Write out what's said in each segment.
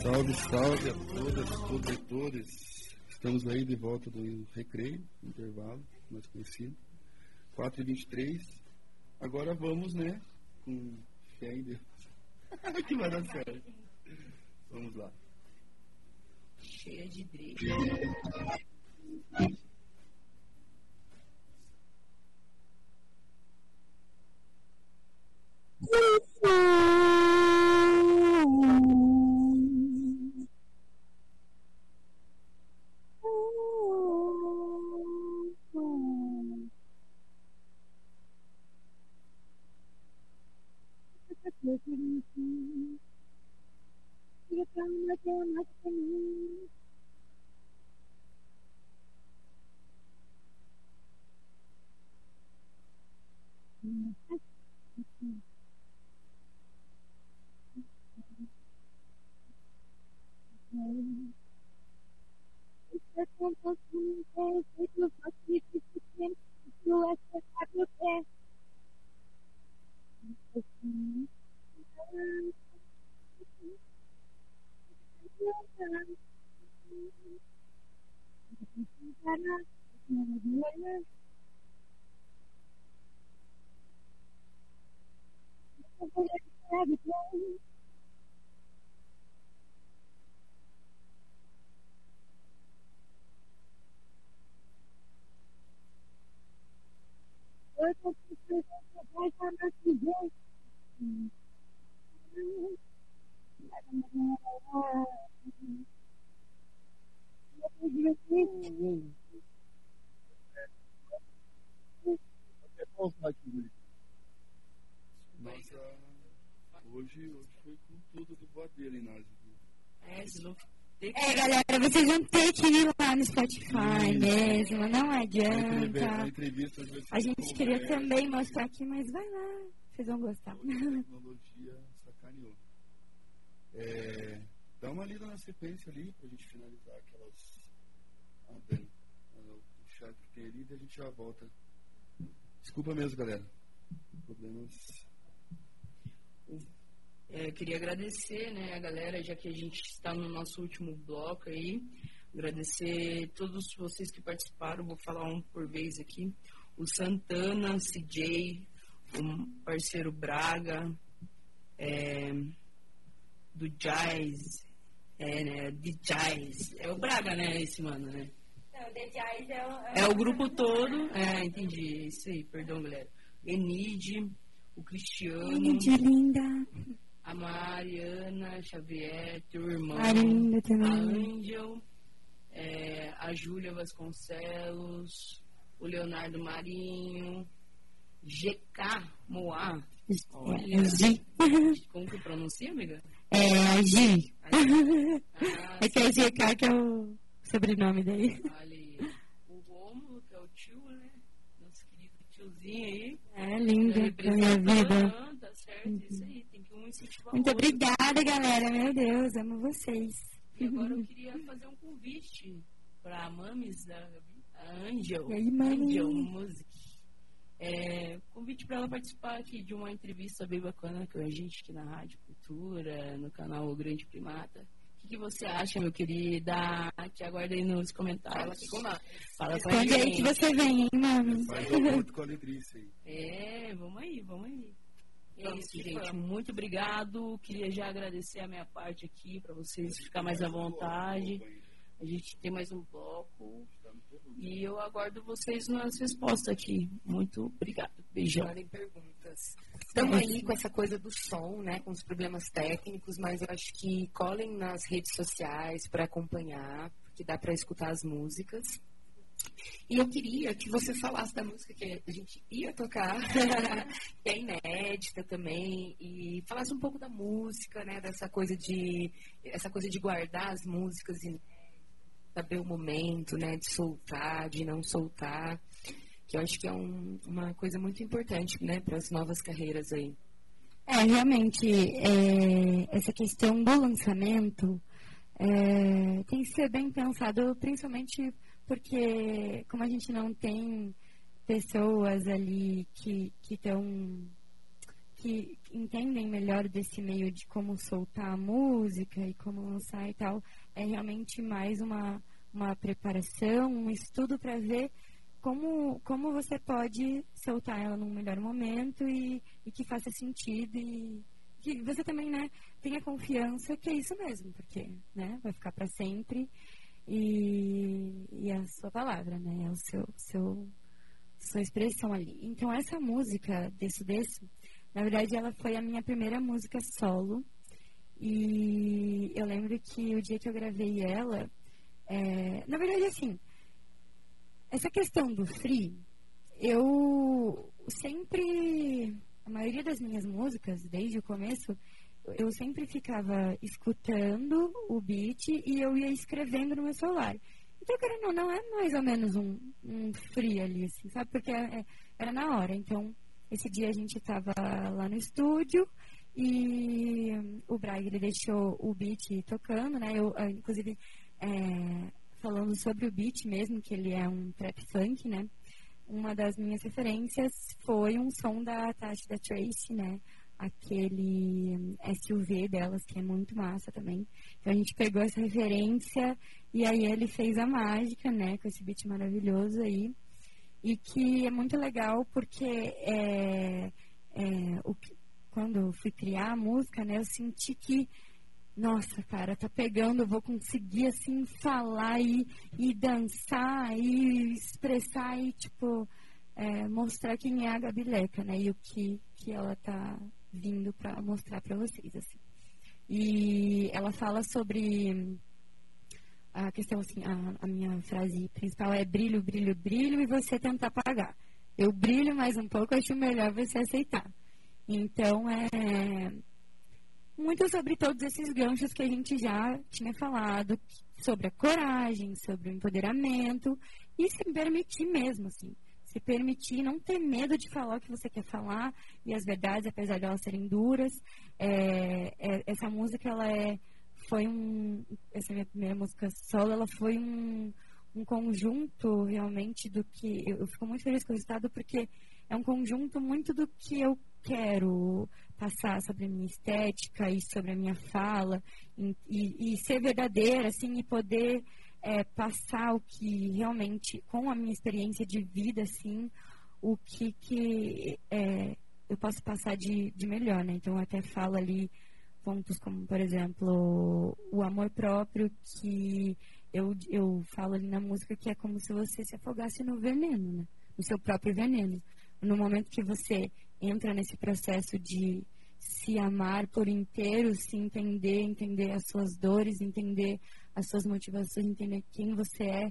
Salve, salve a todas, todos e todas. Estamos aí de volta do recreio, intervalo, mais conhecido. 4h23. Agora vamos, né, com fé em Deus. Que vai dar certo. Vamos lá. Cheia de drible. Nossa, hoje foi com tudo de voadeira, Inácio. Galera, vocês vão ter que ir lá no Spotify mesmo, não adianta. A gente queria também mostrar aqui, mas vai lá, vocês vão gostar. A tecnologia sacaneou. Dá uma lida na sequência ali, pra gente finalizar aquelas... o chat que tem ali, e a gente já volta. Desculpa mesmo, galera. Problemas... Queria agradecer, né, a galera, já que a gente está no nosso último bloco aí. Agradecer todos vocês que participaram, vou falar um por vez aqui. O Santana, CJ, o parceiro Braga, do Jazz, de Jazz. É o Braga, né, esse mano, né? Não, The Jazz é o grupo todo. Entendi, isso aí, perdão, galera. Enid, o Cristiano. Enid, linda. A Mariana Xavier, teu irmão, a Angel, a Júlia Vasconcelos, o Leonardo Marinho, GK Moá. Como que pronuncia, amiga? A G. É que é GK que é o sobrenome daí. Olha aí. O Rômulo, que é o tio, né? Nosso querido tiozinho aí. Lindo da minha vida. Tá certo, isso aí. Muito obrigada, galera. Meu Deus, amo vocês. E agora eu queria fazer um convite para a Mamis da Angel. E aí, Mami? Angel Music. Convite para ela participar aqui de uma entrevista bem bacana com a gente aqui na Rádio Cultura, no canal O Grande Primata. O que você acha, meu querida? Te aguarda aí nos comentários. Fala com a gente. Quando aí que você vem, hein, Mami? Faz um ponto com a Lidrice aí. Vamos aí. É isso, gente. Muito obrigado. Queria já agradecer a minha parte aqui para vocês ficar mais à vontade. A gente tem mais um bloco. E eu aguardo vocês nas respostas aqui. Muito obrigado. Beijão. Mandem perguntas. Estamos aí com essa coisa do som, né? Com os problemas técnicos, mas eu acho que colhem nas redes sociais para acompanhar, porque dá para escutar as músicas. E eu queria que você falasse da música que a gente ia tocar, que é inédita também, e falasse um pouco da música, né, dessa coisa de guardar as músicas e saber o momento, né, de soltar, de não soltar, que eu acho que é uma coisa muito importante, né, para as novas carreiras aí. Realmente, essa questão do lançamento tem que ser bem pensado, principalmente porque como a gente não tem pessoas ali que que entendem melhor desse meio de como soltar a música e como lançar e tal, é realmente mais uma preparação, um estudo para ver como você pode soltar ela num melhor momento e que faça sentido e que você também, né, tenha confiança que é isso mesmo, porque, né, vai ficar para sempre e a sua palavra, né, é o sua expressão ali. Então, essa música, Desço, na verdade, ela foi a minha primeira música solo e eu lembro que o dia que eu gravei ela, na verdade, assim, essa questão do free, eu sempre, a maioria das minhas músicas, desde o começo, eu sempre ficava escutando o beat e eu ia escrevendo no meu celular. Então, querendo ou não, é mais ou menos um free ali, assim, sabe? Porque era na hora. Então, esse dia a gente estava lá no estúdio e o Braga, ele deixou o beat tocando, né? Eu inclusive, falando sobre o beat mesmo, que ele é um trap funk, né? Uma das minhas referências foi um som da Tati da Tracy, né? Aquele SUV delas, que é muito massa também. Então a gente pegou essa referência e aí ele fez a mágica, né? Com esse beat maravilhoso aí. E que é muito legal porque quando eu fui criar a música, né? Eu senti que, nossa, cara, tá pegando, eu vou conseguir, assim, falar e dançar e expressar e, tipo, mostrar quem é a Gabi Leca, né? E o que ela tá vindo pra mostrar pra vocês, assim. E ela fala sobre a questão, assim, a minha frase principal é brilho, brilho, brilho e você tenta apagar. Eu brilho mais um pouco, acho melhor você aceitar. Então, muito sobre todos esses ganchos que a gente já tinha falado, sobre a coragem, sobre o empoderamento e se permitir mesmo, assim. Se permitir, não ter medo de falar o que você quer falar e as verdades, apesar de elas serem duras. Essa música, essa minha primeira música solo, ela foi um conjunto realmente do que... Eu fico muito feliz com o resultado porque é um conjunto muito do que eu quero passar sobre a minha estética e sobre a minha fala e ser verdadeira, assim, e poder passar o que realmente, com a minha experiência de vida, assim, o que eu posso passar de melhor, né? Então, eu até falo ali pontos como, por exemplo, o amor próprio, que eu falo ali na música que é como se você se afogasse no veneno, né? No seu próprio veneno. No momento que você entra nesse processo de se amar por inteiro, se entender as suas dores, entender as suas motivações, entender quem você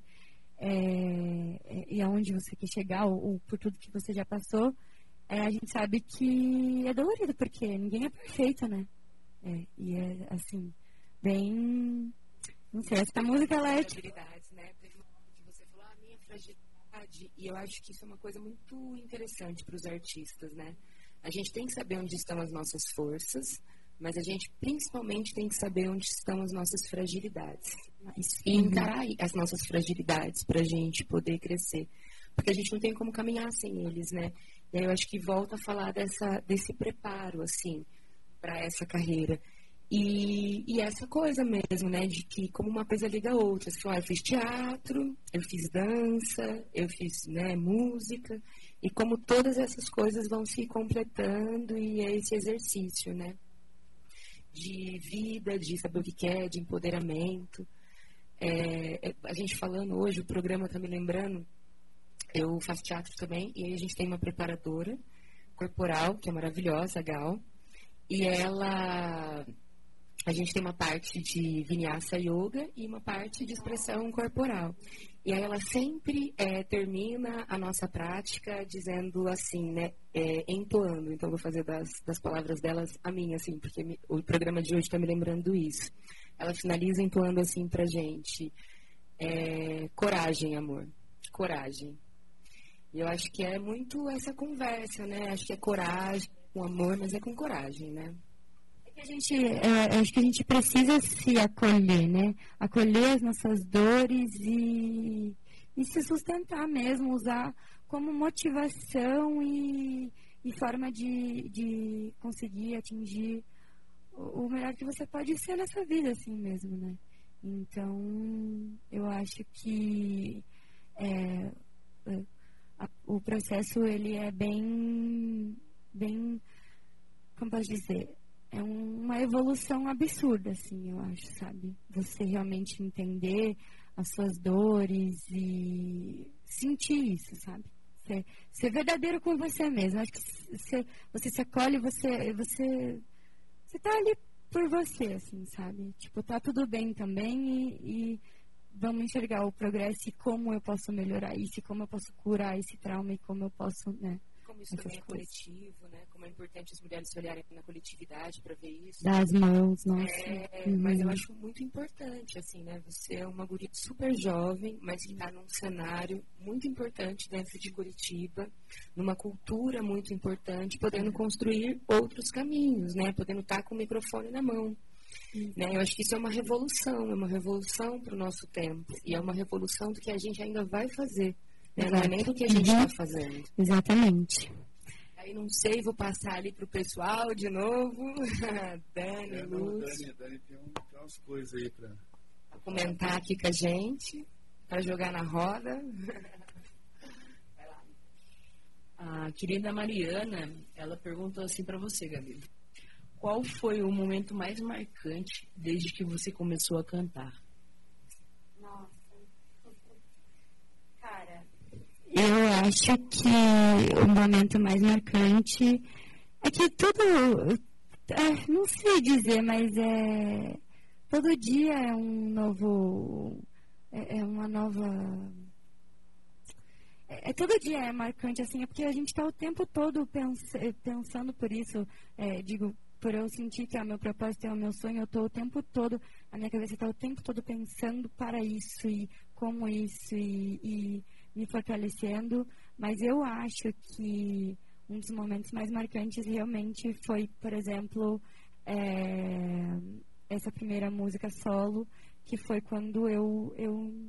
e aonde você quer chegar, ou por tudo que você já passou, a gente sabe que é dolorido, porque ninguém é perfeito, né? E é, assim, bem... Não sei, essa música, ela é... Fragilidades, né? Teve uma coisa que você falou, a minha fragilidade, e eu acho que isso é uma coisa muito interessante para os artistas, né? A gente tem que saber onde estão as nossas forças, mas a gente principalmente tem que saber onde estão as nossas fragilidades. E encarar as nossas fragilidades para a gente poder crescer. Porque a gente não tem como caminhar sem eles, né? E aí eu acho que volta a falar desse preparo, assim, para essa carreira. E essa coisa mesmo, né? De que como uma coisa liga a outra. Assim, eu fiz teatro, eu fiz dança, eu fiz, né, música. E como todas essas coisas vão se completando e é esse exercício, né? De vida, de saber o que quer, de empoderamento. A gente falando hoje, o programa tá me lembrando, eu faço teatro também, e aí a gente tem uma preparadora corporal, que é maravilhosa, a Gal, e a gente tem uma parte de Vinyasa Yoga e uma parte de expressão corporal. E aí ela sempre termina a nossa prática dizendo assim, né, entoando. Então, vou fazer das palavras delas a minha, assim, porque o programa de hoje está me lembrando isso. Ela finaliza entoando assim pra gente, coragem, amor, coragem. E eu acho que é muito essa conversa, né? Acho que é coragem com amor, mas é com coragem, né? Acho que a gente precisa se acolher, né? Acolher as nossas dores e se sustentar mesmo, usar como motivação e e forma de conseguir atingir o melhor que você pode ser nessa vida, assim mesmo, né? Então, eu acho que o processo, ele é bem, como posso dizer, é uma evolução absurda, assim, eu acho, sabe? Você realmente entender as suas dores e sentir isso, sabe? Ser verdadeiro com você mesmo. Acho que você se acolhe, você tá ali por você, assim, sabe? Tipo, tá tudo bem também e vamos enxergar o progresso e como eu posso melhorar isso, e como eu posso curar esse trauma e como eu posso, né? Como isso também é coletivo, né? Como é importante as mulheres se olharem na coletividade para ver isso. Das mãos, nossa. Mas eu acho muito importante, assim, né? Você é uma guria super jovem, mas que está num cenário muito importante dentro de Curitiba, numa cultura muito importante, podendo construir outros caminhos, né? Podendo estar com o microfone na mão. Né? Eu acho que isso é uma revolução para o nosso tempo. E é uma revolução do que a gente ainda vai fazer. Não é nem do que a gente está fazendo. Exatamente. Aí não sei, vou passar ali pro pessoal de novo. Dani, Luz. Dani tem umas coisas aí para comentar aqui com a gente, para jogar na roda. Vai lá. A querida Mariana, ela perguntou assim para você, Gabi. Qual foi o momento mais marcante desde que você começou a cantar? Nossa. Cara, eu acho que o momento mais marcante é que tudo, não sei dizer, mas todo dia é um novo, uma nova, todo dia é marcante, assim, é porque a gente está o tempo todo pensando por isso, por eu sentir que é o meu propósito, é o meu sonho, eu estou o tempo todo, a minha cabeça está o tempo todo pensando para isso e como isso e me fortalecendo, mas eu acho que um dos momentos mais marcantes realmente foi, por exemplo, essa primeira música solo, que foi quando eu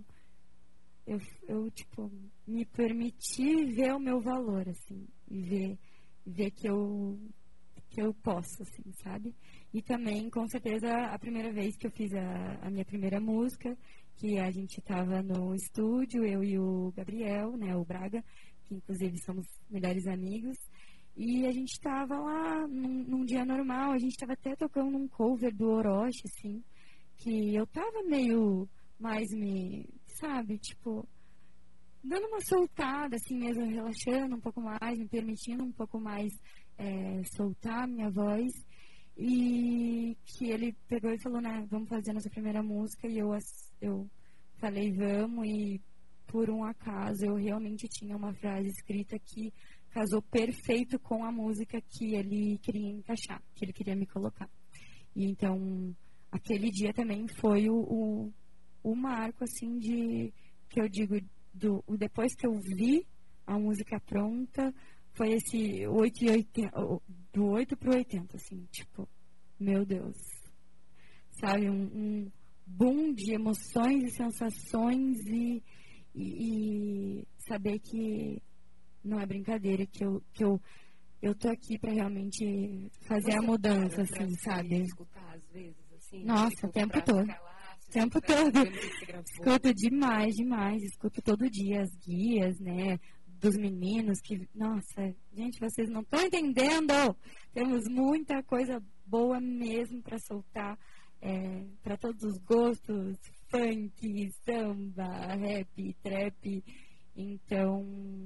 tipo, me permiti ver o meu valor, assim, e ver que eu posso, assim, sabe? E também, com certeza, a primeira vez que eu fiz a minha primeira música, que a gente estava no estúdio, eu e o Gabriel, né, o Braga, que inclusive somos melhores amigos, e a gente estava lá num dia normal, a gente estava até tocando um cover do Orochi, assim, que eu tava meio mais sabe, tipo, dando uma soltada, assim mesmo, relaxando um pouco mais, me permitindo um pouco mais soltar a minha voz, e que ele pegou e falou, né, vamos fazer a nossa primeira música, e eu falei, vamos, e por um acaso eu realmente tinha uma frase escrita que casou perfeito com a música que ele queria encaixar, que ele queria me colocar. E então, aquele dia também foi o marco, assim, que eu digo, depois que eu vi a música pronta, foi esse 880, do 8 pro 80, assim, tipo, meu Deus, sabe, um boom de emoções e sensações e saber que não é brincadeira, que eu tô aqui pra realmente fazer a mudança, assim, sabe? Escutar às vezes, assim, nossa, o tempo todo. O tempo todo. Escuto demais. Escuto todo dia as guias, né? Dos meninos que, nossa, gente, vocês não estão entendendo. Temos muita coisa boa mesmo para soltar, para todos os gostos, funk, samba, rap, trap. Então,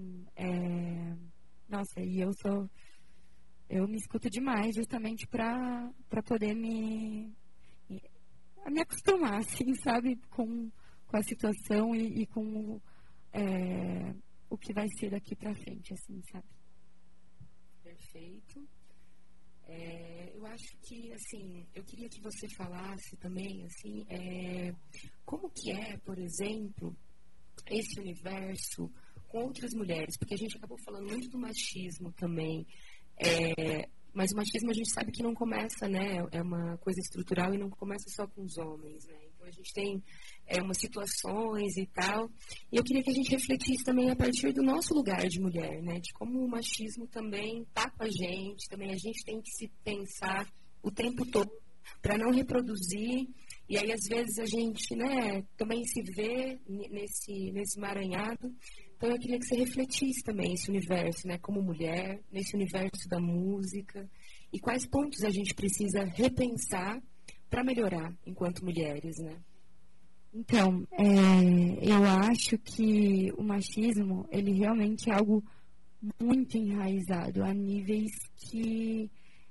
nossa, e eu me escuto demais justamente para poder me acostumar, assim, sabe, com a situação e com o que vai ser daqui para frente, assim, sabe? Perfeito. Eu acho que, assim, eu queria que você falasse também, assim, como que é, por exemplo, esse universo com outras mulheres, porque a gente acabou falando muito do machismo também, Mas o machismo a gente sabe que não começa, né? É uma coisa estrutural e não começa só com os homens, né? Então a gente tem umas situações e tal. E eu queria que a gente refletisse também a partir do nosso lugar de mulher, né? De como o machismo também tá com a gente, também a gente tem que se pensar o tempo todo para não reproduzir. E aí, às vezes, a gente, né, também se vê nesse emaranhado. Então, eu queria que você refletisse também esse universo, né, como mulher, nesse universo da música. E quais pontos a gente precisa repensar para melhorar enquanto mulheres, né? Então, eu acho que o machismo, ele realmente é algo muito enraizado a níveis que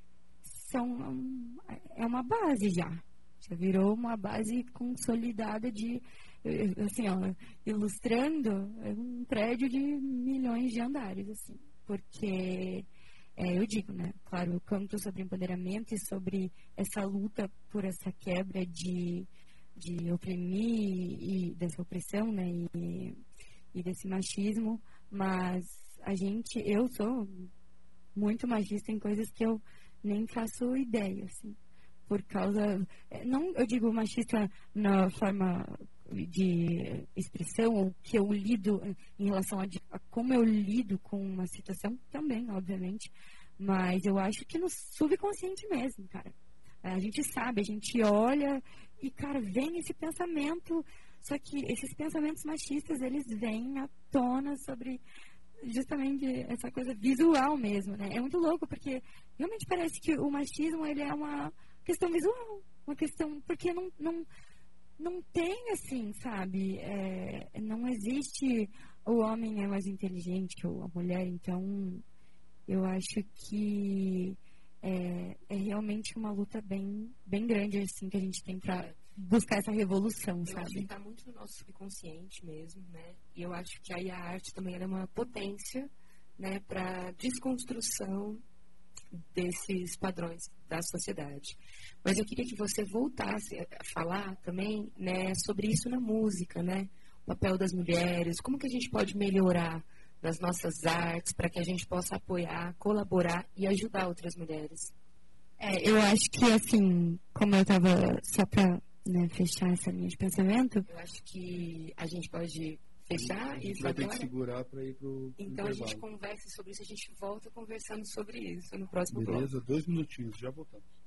é uma base já virou uma base consolidada de, assim, ó, ilustrando um prédio de milhões de andares, assim, porque eu digo, né, claro, eu canto sobre empoderamento e sobre essa luta por essa quebra de oprimir e dessa opressão, né, e desse machismo, mas eu sou muito machista em coisas que eu nem faço ideia, assim, por causa, não eu digo machista na forma de expressão, ou que eu lido em relação a como eu lido com uma situação, também, obviamente, mas eu acho que no subconsciente mesmo, cara. A gente sabe, a gente olha e, cara, vem esse pensamento, só que esses pensamentos machistas, eles vêm à tona sobre justamente essa coisa visual mesmo, né? É muito louco, porque realmente parece que o machismo, ele é uma questão visual, uma questão, porque não tem assim, sabe? Não existe o homem é mais inteligente que a mulher, então eu acho que é realmente uma luta bem, bem grande assim que a gente tem para buscar essa revolução, sabe? Eu acho que está muito no nosso subconsciente mesmo, né? E eu acho que aí a arte também é uma potência, né, para desconstrução desses padrões da sociedade. Mas eu queria que você voltasse a falar também, né, sobre isso na música, né? O papel das mulheres, como que a gente pode melhorar nas nossas artes para que a gente possa apoiar, colaborar e ajudar outras mulheres. Eu acho que, assim, como eu estava, só para, né, fechar essa linha de pensamento... Eu acho que a gente pode fechar isso vai agora. Ter que segurar para ir pro então intervalo. A gente conversa sobre isso, a gente volta conversando sobre isso no próximo bloco. Beleza, 2 minutinhos, já voltamos.